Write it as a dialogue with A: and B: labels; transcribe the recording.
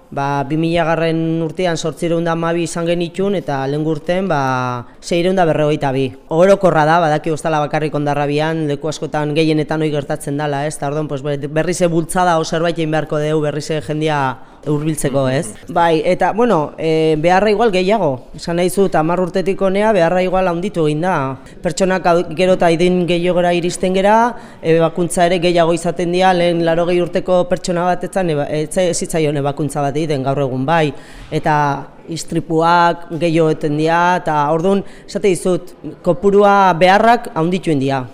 A: 2000garren urtean 812 izan genitun eta lehen urtean 652. Orokorra da, badaki ostala bakarrik Hondarrabian, leku askotan gehienetan hori gertatzen dela, ez? Ta orduan, berriz bultzada o zerbait egin beharko dugu, berriz jendia hurbiltzeko, ez? Bai, eta, bueno, beharra igual gehiago. Esan nahi zu, 10 urtetik honea, beharra igual handitu egin da. Pertsonak gero eta idin gehiagora iristen gera, ebakuntza ere gehiago izaten dira, lehen 80 urteko pertsona bat ez zitzaion ebakuntza bat egiten gaur egun bai. Eta istripuak gehiago eten dira, eta orduan, esate dizut, kopurua beharrak handitu egin dira.